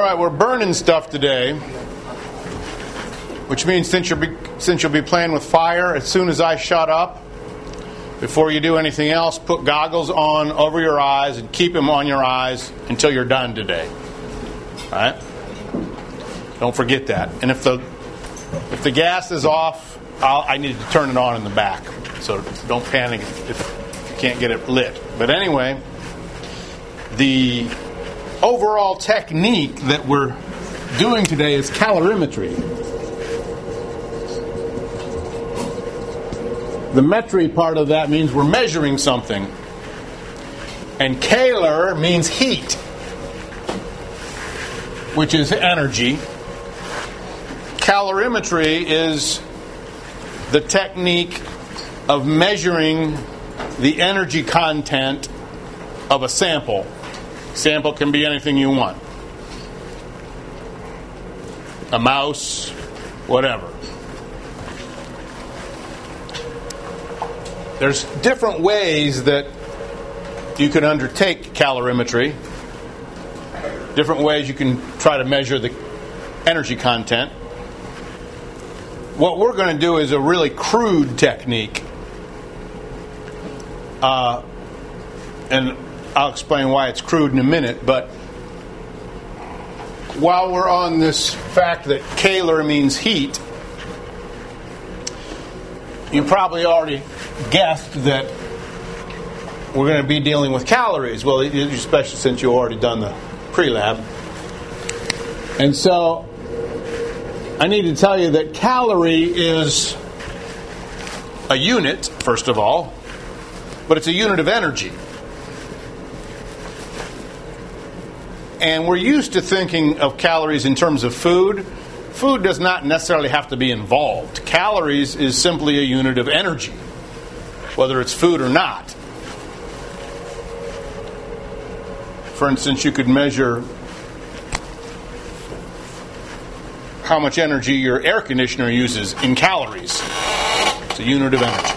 right, we're burning stuff today, which means since you'll be playing with fire, as soon as I shut up, before you do anything else, put goggles on over your eyes and keep them on your eyes until you're done today. All right? Don't forget that. And if the gas is off, I need to turn it on in the back. So don't panic if you can't get it lit. But anyway, the overall technique that we're doing today is calorimetry. The metry part of that means we're measuring something. And calor means heat, which is energy. Calorimetry is the technique of measuring the energy content of a sample. Sample can be anything you want. A mouse, whatever. There's different ways that you can undertake calorimetry. Different ways you can try to measure the energy content. What we're going to do is a really crude technique. And I'll explain why it's crude in a minute, but while we're on this fact that calor means heat, you probably already guessed that we're going to be dealing with calories. Well, especially since you've already done the pre-lab. And so I need to tell you that calorie is a unit, first of all, but it's a unit of energy. And we're used to thinking of calories in terms of food. Food does not necessarily have to be involved. Calories is simply a unit of energy, whether it's food or not. For instance, you could measure how much energy your air conditioner uses in calories. It's a unit of energy.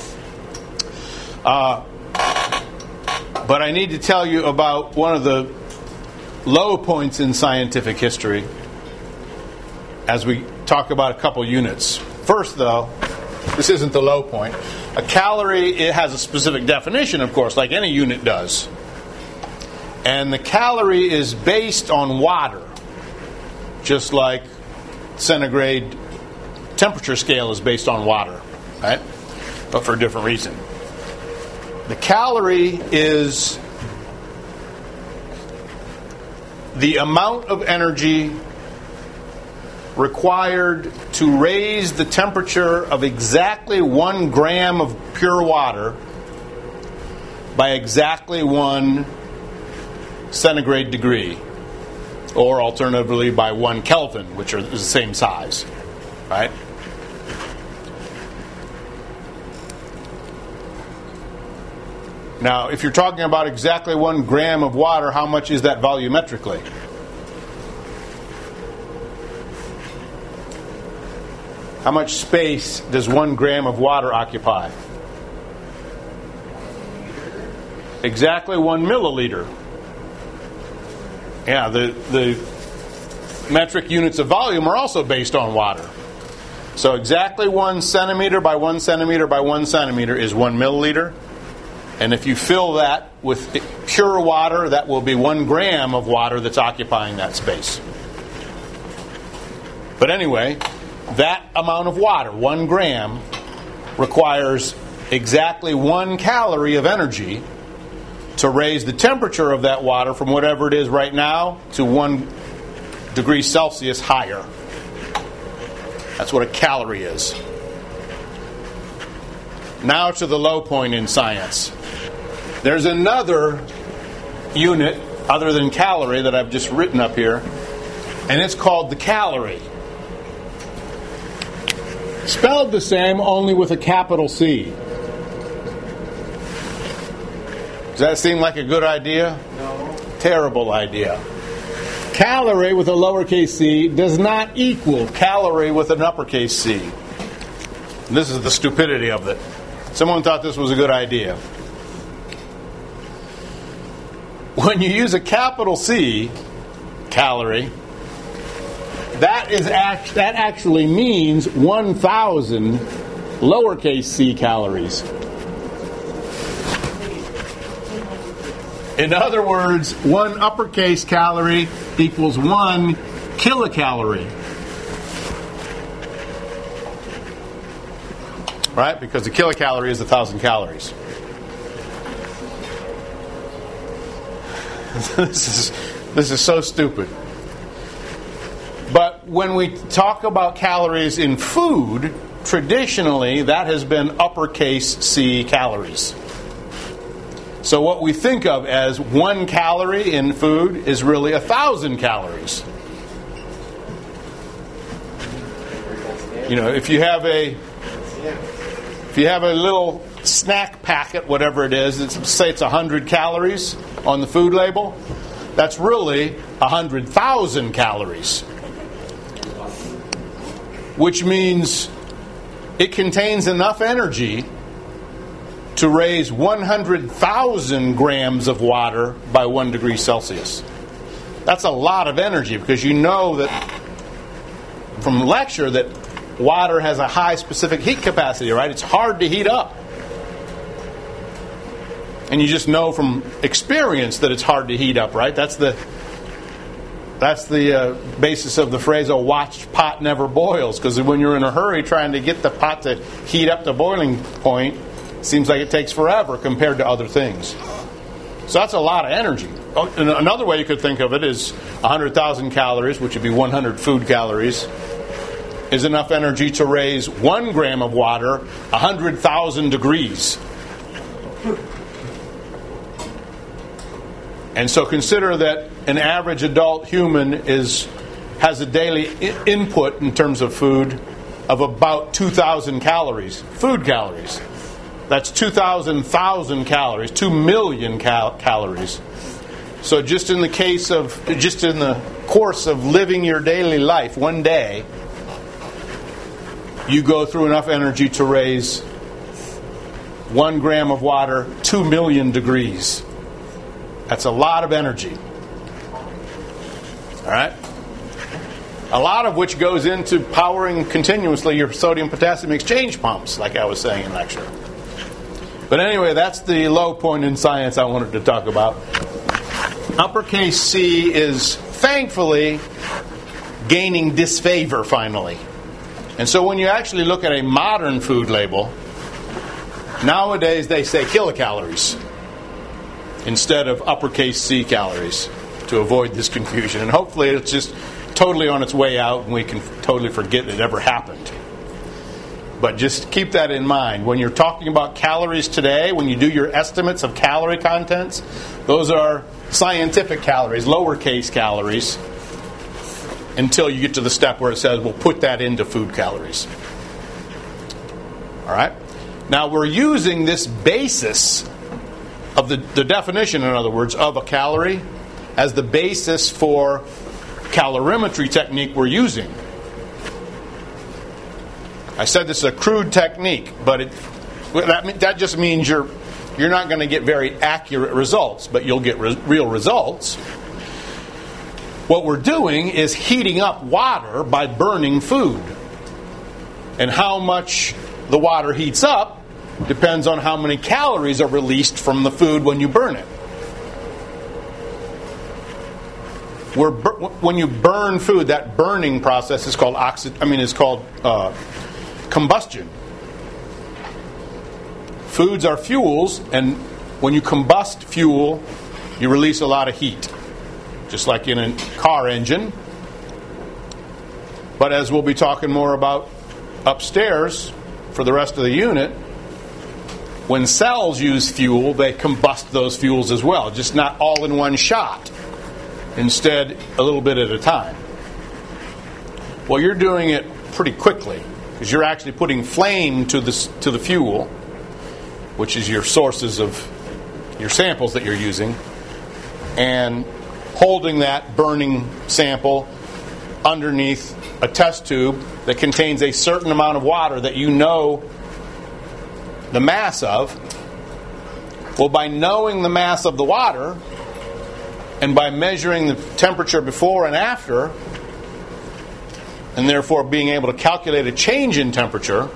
But I need to tell you about one of the low points in scientific history as we talk about a couple units. First, though, this isn't the low point. A calorie, it has a specific definition, of course, like any unit does. And the calorie is based on water, just like centigrade temperature scale is based on water, right? But for a different reason. The calorie is the amount of energy required to raise the temperature of exactly 1 gram of pure water by exactly 1 centigrade degree, or alternatively by 1 Kelvin, which is the same size, right? Now, if you're talking about exactly 1 gram of water, how much is that volumetrically? How much space does 1 gram of water occupy? Exactly 1 milliliter. Yeah, the metric units of volume are also based on water. So exactly 1 centimeter by 1 centimeter by 1 centimeter is 1 milliliter. And if you fill that with pure water, that will be 1 gram of water that's occupying that space. But anyway, that amount of water, 1 gram, requires exactly 1 calorie of energy to raise the temperature of that water from whatever it is right now to 1 degree Celsius higher. That's what a calorie is. Now to the low point in science. There's another unit other than calorie that I've just written up here, and it's called the calorie. Spelled the same, only with a capital C. Does that seem like a good idea? No. Terrible idea. Calorie with a lowercase c does not equal calorie with an uppercase c. And this is the stupidity of it. Someone thought this was a good idea. When you use a capital C, calorie, that actually means 1,000 lowercase c calories. In other words, 1 uppercase calorie equals 1 kilocalorie. Right? Because a kilocalorie is 1,000 calories. This is so stupid. But when we talk about calories in food, traditionally that has been uppercase C calories. So what we think of as 1 calorie in food is really 1,000 calories. You know, if you have a little snack packet, whatever it is, say it's 100 calories on the food label, that's really 100,000 calories. Which means it contains enough energy to raise 100,000 grams of water by 1 degree Celsius. That's a lot of energy, because you know that from lecture that water has a high specific heat capacity, right? It's hard to heat up. And you just know from experience that it's hard to heat up, right? That's the basis of the phrase, a watched pot never boils. Because when you're in a hurry trying to get the pot to heat up to boiling point, it seems like it takes forever compared to other things. So that's a lot of energy. Another way you could think of it is 100,000 calories, which would be 100 food calories, is enough energy to raise 1 gram of water 100,000 degrees. And so consider that an average adult human has a daily input in terms of food of about 2,000 calories, food calories. That's 2,000,000 calories, 2 million calories. So just in the course of living your daily life, one day, you go through enough energy to raise 1 gram of water 2 million degrees. That's a lot of energy. All right? A lot of which goes into powering continuously your sodium-potassium exchange pumps, like I was saying in lecture. But anyway, that's the low point in science I wanted to talk about. Uppercase C is thankfully gaining disfavor finally. And so when you actually look at a modern food label, nowadays they say kilocalories instead of uppercase C calories to avoid this confusion. And hopefully it's just totally on its way out and we can totally forget it ever happened. But just keep that in mind. When you're talking about calories today, when you do your estimates of calorie contents, those are scientific calories, lowercase calories, until you get to the step where it says, we'll put that into food calories. All right? Now, we're using this basis of the definition, in other words, of a calorie as the basis for calorimetry technique we're using. I said this is a crude technique, but that just means you're not going to get very accurate results, but you'll get real results. What we're doing is heating up water by burning food. And how much the water heats up depends on how many calories are released from the food when you burn it. When you burn food, that burning process is called combustion. Foods are fuels, and when you combust fuel, you release a lot of heat, just like in a car engine. But as we'll be talking more about upstairs for the rest of the unit, when cells use fuel, they combust those fuels as well, just not all in one shot. Instead, a little bit at a time. Well, you're doing it pretty quickly, because you're actually putting flame to the fuel, which is your sources of your samples that you're using, and holding that burning sample underneath a test tube that contains a certain amount of water that you know the mass of. Well, by knowing the mass of the water, And by measuring the temperature before and after, and therefore being able to calculate a change in temperature,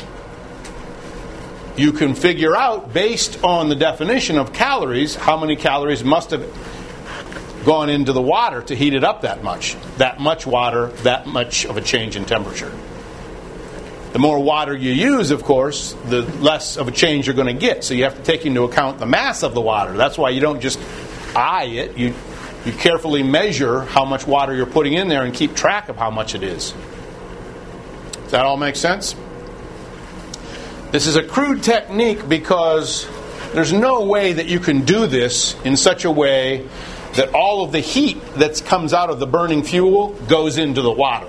you can figure out, based on the definition of calories, how many calories must have gone into the water to heat it up that much. That much water, that much of a change in temperature. The more water you use, of course, the less of a change you're going to get. So you have to take into account the mass of the water. That's why you don't just eye it. You carefully measure how much water you're putting in there and keep track of how much it is. Does that all make sense? This is a crude technique because there's no way that you can do this in such a way that all of the heat that comes out of the burning fuel goes into the water.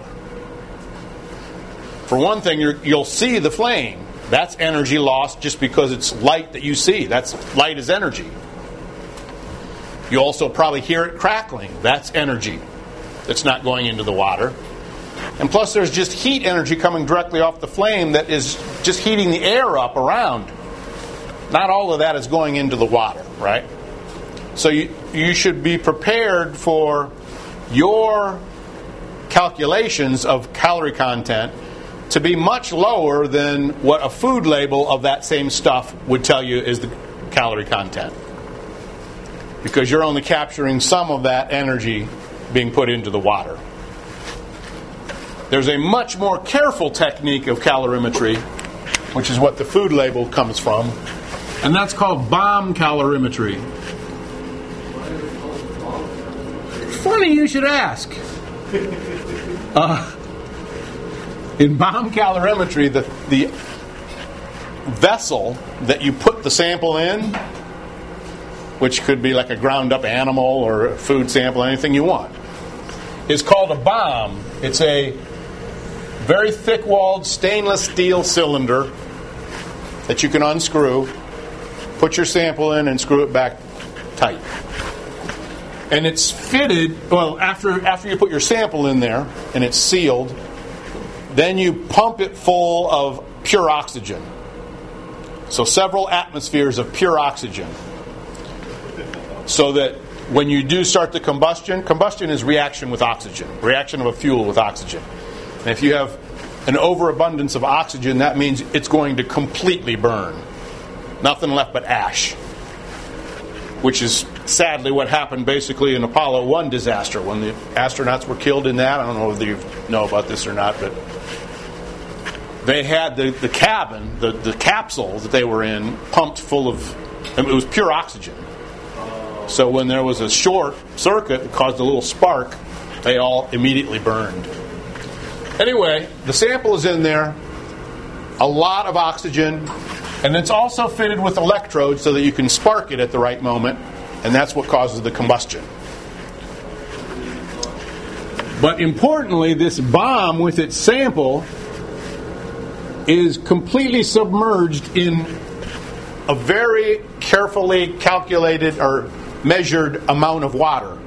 For one thing, you'll see the flame. That's energy lost just because it's light that you see. That's light is energy. You also probably hear it crackling. That's energy that's not going into the water. And plus there's just heat energy coming directly off the flame that is just heating the air up around. Not all of that is going into the water, right? So you should be prepared for your calculations of calorie content to be much lower than what a food label of that same stuff would tell you is the calorie content. Because you're only capturing some of that energy being put into the water. There's a much more careful technique of calorimetry, which is what the food label comes from, and that's called bomb calorimetry. Funny you should ask. In bomb calorimetry, the vessel that you put the sample in, which could be like a ground up animal or a food sample, anything you want, is called a bomb. It's a very thick-walled stainless steel cylinder that you can unscrew, put your sample in, and screw it back tight. And it's fitted, well, after you put your sample in there and it's sealed, then you pump it full of pure oxygen. So several atmospheres of pure oxygen. So that when you do start the combustion is reaction with oxygen, reaction of a fuel with oxygen. And if you have an overabundance of oxygen, that means it's going to completely burn. Nothing left but ash. Which is sadly what happened basically in Apollo 1 disaster when the astronauts were killed in that. I don't know whether you know about this or not, but they had the cabin, the capsule that they were in, pumped full of, it was pure oxygen. So when there was a short circuit that caused a little spark, they all immediately burned. Anyway, the sample is in there, a lot of oxygen, and it's also fitted with electrodes so that you can spark it at the right moment, and that's what causes the combustion. But importantly, this bomb with its sample is completely submerged in a very carefully calculated or measured amount of water.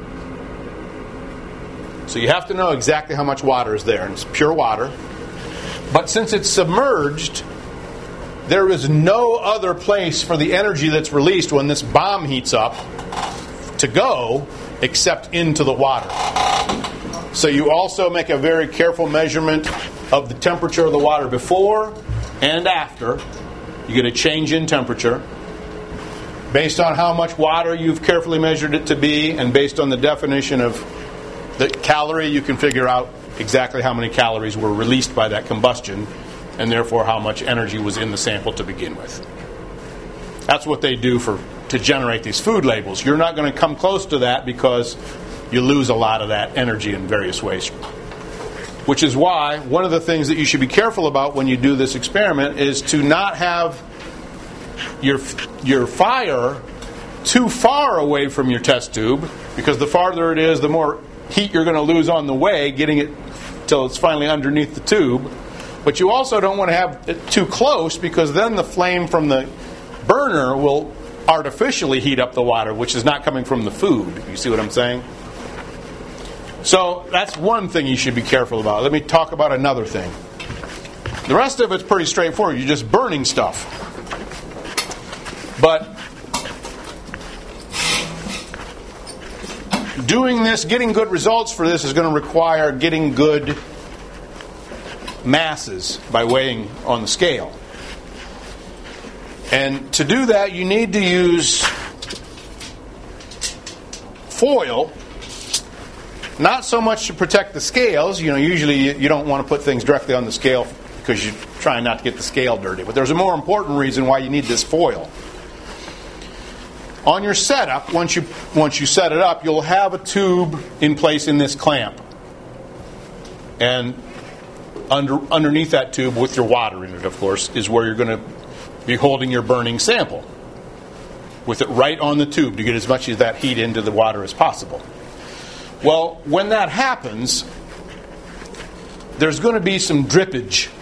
So you have to know exactly how much water is there, and it's pure water. But since it's submerged, there is no other place for the energy that's released when this bomb heats up to go except into the water. So you also make a very careful measurement of the temperature of the water before and after. You get a change in temperature. Based on how much water you've carefully measured it to be, and based on the definition of the calorie, you can figure out exactly how many calories were released by that combustion, and therefore how much energy was in the sample to begin with. That's what they do to generate these food labels. You're not going to come close to that because you lose a lot of that energy in various ways. Which is why one of the things that you should be careful about when you do this experiment is to not have your fire too far away from your test tube, because the farther it is, the more heat you're going to lose on the way, getting it till it's finally underneath the tube. But you also don't want to have it too close, because then the flame from the burner will artificially heat up the water, which is not coming from the food. You see what I'm saying? So that's one thing you should be careful about. Let me talk about another thing. The rest of it's pretty straightforward. You're just burning stuff. But doing this, getting good results for this is going to require getting good masses by weighing on the scale. And to do that, you need to use foil, not so much to protect the scales. Usually you don't want to put things directly on the scale because you're trying not to get the scale dirty. But there's a more important reason why you need this foil. On your setup, once you set it up, you'll have a tube in place in this clamp. And underneath that tube, with your water in it, of course, is where you're going to be holding your burning sample, with it right on the tube to get as much of that heat into the water as possible. Well, when that happens, there's going to be some drippage.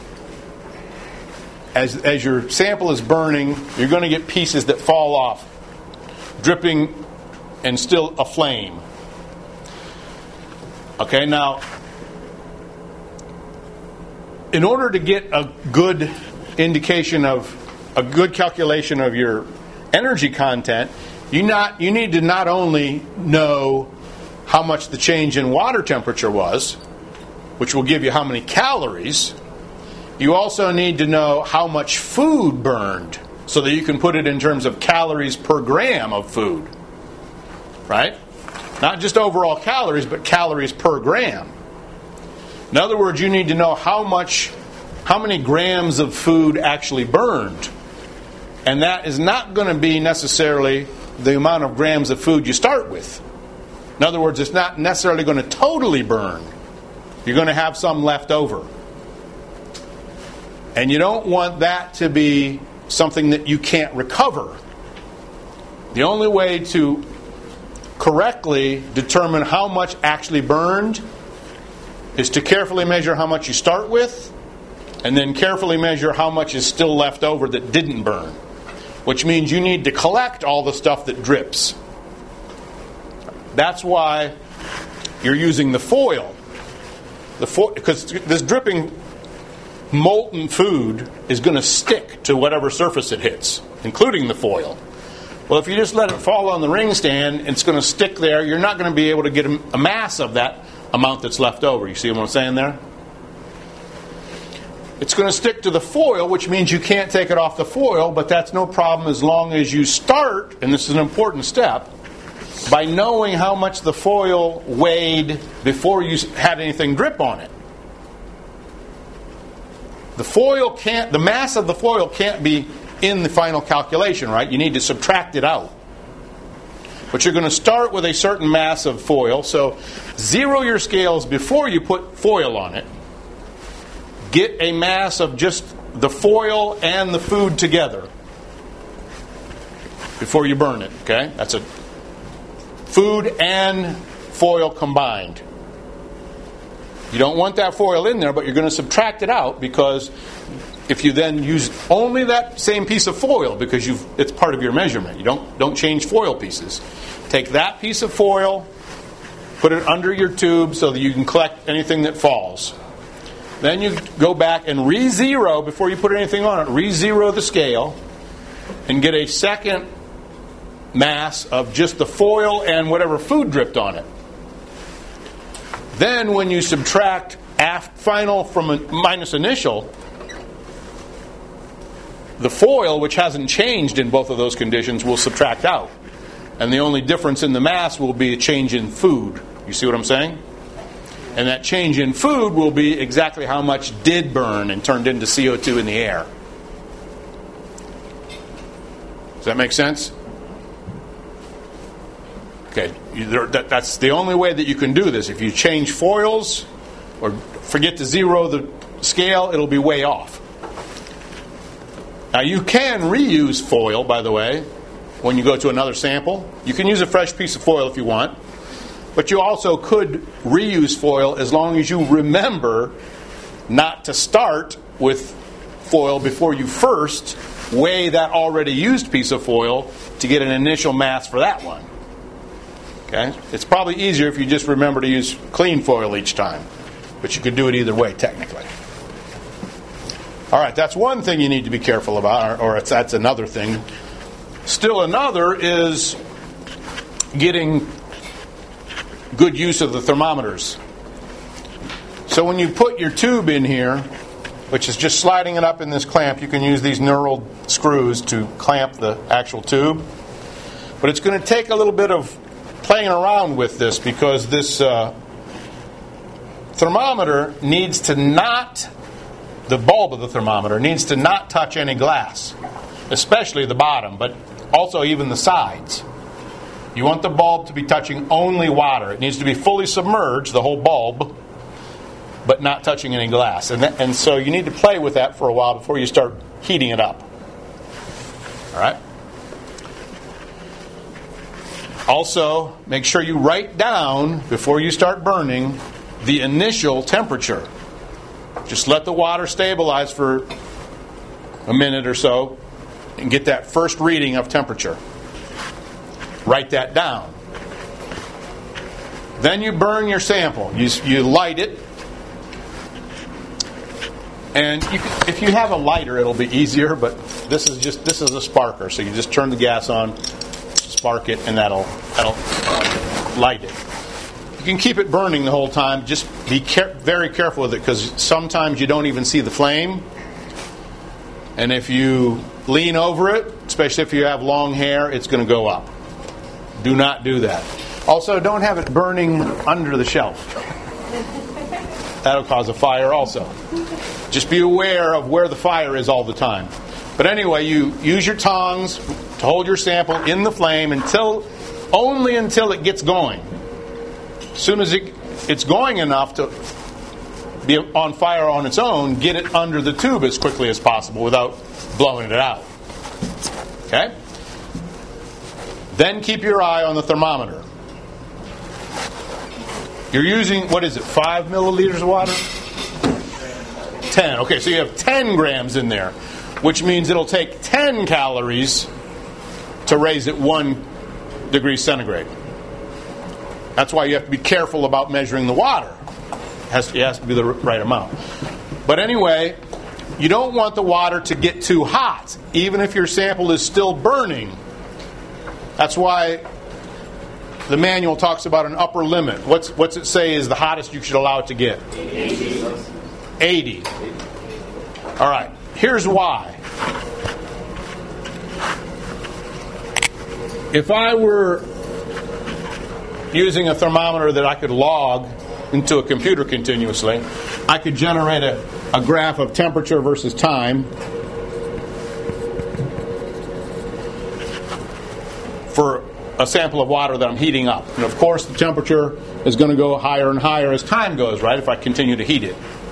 As your sample is burning, you're going to get pieces that fall off, dripping and still aflame. Okay, now, in order to get a good indication of a good calculation of your energy content, you need to not only know how much the change in water temperature was, which will give you how many calories, you also need to know how much food burned, so that you can put it in terms of calories per gram of food. Right? Not just overall calories, but calories per gram. In other words, you need to know how many grams of food actually burned. And that is not going to be necessarily the amount of grams of food you start with. In other words, it's not necessarily going to totally burn. You're going to have some left over. And you don't want that to be something that you can't recover. The only way to correctly determine how much actually burned is to carefully measure how much you start with, and then carefully measure how much is still left over that didn't burn. Which means you need to collect all the stuff that drips. That's why you're using the foil. Because this dripping molten food is going to stick to whatever surface it hits, including the foil. Well, if you just let it fall on the ring stand, it's going to stick there. You're not going to be able to get a mass of that amount that's left over. You see what I'm saying there? It's going to stick to the foil, which means you can't take it off the foil, but that's no problem as long as you start, and this is an important step, by knowing how much the foil weighed before you had anything drip on it. The mass of the foil can't be in the final calculation, right? You need to subtract it out. But you're going to start with a certain mass of foil, so zero your scales before you put foil on it. Get a mass of just the foil and the food together before you burn it, okay? That's a food and foil combined. You don't want that foil in there, but you're going to subtract it out, because if you then use only that same piece of foil, because it's part of your measurement, you don't change foil pieces. Take that piece of foil, put it under your tube so that you can collect anything that falls. Then you go back and re-zero, before you put anything on it, re-zero the scale and get a second mass of just the foil and whatever food dripped on it. Then when you subtract final from a minus initial, the foil, which hasn't changed in both of those conditions, will subtract out. And the only difference in the mass will be a change in food. You see what I'm saying? And that change in food will be exactly how much did burn and turned into CO2 in the air. Does that make sense? Okay, that's the only way that you can do this. If you change foils or forget to zero the scale, it'll be way off. Now you can reuse foil, by the way, when you go to another sample. You can use a fresh piece of foil if you want. But you also could reuse foil as long as you remember not to start with foil before you first weigh that already used piece of foil to get an initial mass for that one. Okay? It's probably easier if you just remember to use clean foil each time. But you could do it either way, technically. All right, that's one thing you need to be careful about, or that's another thing. Still another is getting good use of the thermometers. So when you put your tube in here, which is just sliding it up in this clamp, you can use these knurled screws to clamp the actual tube. But it's going to take a little bit of playing around with this, because this thermometer needs to not, the bulb of the thermometer needs to not touch any glass, especially the bottom, but also even the sides. You want the bulb to be touching only water. It needs to be fully submerged, the whole bulb, but not touching any glass. And so you need to play with that for a while before you start heating it up. All right? Also, make sure you write down, before you start burning, the initial temperature. Just let the water stabilize for a minute or so and get that first reading of temperature. Write that down. Then you burn your sample. You light it. And if you have a lighter, it'll be easier, but this is a sparker. So you just turn the gas on, spark it, and that'll light it. You can keep it burning the whole time. Just be very careful with it, because sometimes you don't even see the flame. And if you lean over it, especially if you have long hair, it's going to go up. Do not do that. Also, don't have it burning under the shelf. That'll cause a fire also. Just be aware of where the fire is all the time. But anyway, you use your tongs to hold your sample in the flame only until it gets going. As soon as it's going enough to be on fire on its own, get it under the tube as quickly as possible without blowing it out. Okay? Then keep your eye on the thermometer. You're using, 5 milliliters of water? 10. Okay, so you have 10 grams in there, which means it'll take 10 calories to raise it 1 degree centigrade. That's why you have to be careful about measuring the water. It has to be the right amount. But anyway, you don't want the water to get too hot, even if your sample is still burning. That's why the manual talks about an upper limit. What's it say is the hottest you should allow it to get? 80. All right. Here's why. If I were using a thermometer that I could log into a computer continuously, I could generate a graph of temperature versus time for a sample of water that I'm heating up. And of course, the temperature is going to go higher and higher as time goes, right, if I continue to heat it.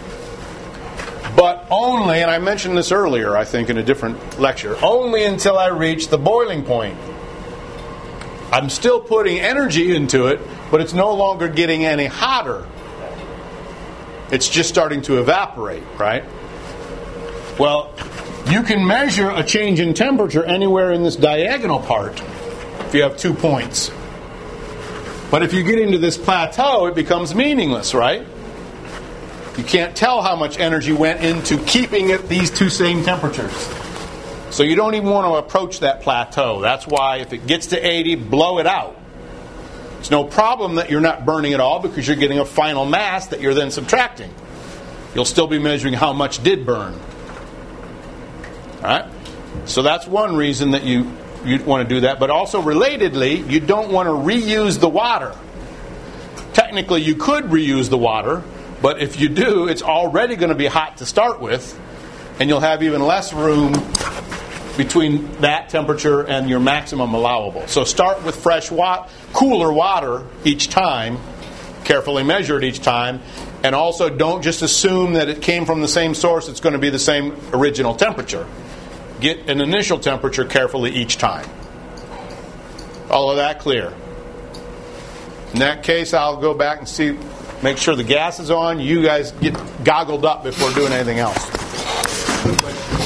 But only, and I mentioned this earlier, I think, in a different lecture, only until I reach the boiling point. I'm still putting energy into it, but it's no longer getting any hotter. It's just starting to evaporate, right? Well, you can measure a change in temperature anywhere in this diagonal part if you have 2 points. But if you get into this plateau, it becomes meaningless, right? You can't tell how much energy went into keeping it these two same temperatures. So you don't even want to approach that plateau. That's why if it gets to 80, blow it out. It's no problem that you're not burning it all, because you're getting a final mass that you're then subtracting. You'll still be measuring how much did burn. All right? So that's one reason that you want to do that. But also relatedly, you don't want to reuse the water. Technically, you could reuse the water, but if you do, it's already going to be hot to start with, and you'll have even less room between that temperature and your maximum allowable. So start with fresh cooler water each time, carefully measure it each time, and also don't just assume that it came from the same source, it's going to be the same original temperature. Get an initial temperature carefully each time. All of that clear? In that case, I'll go back and make sure the gas is on. You guys get goggled up before doing anything else.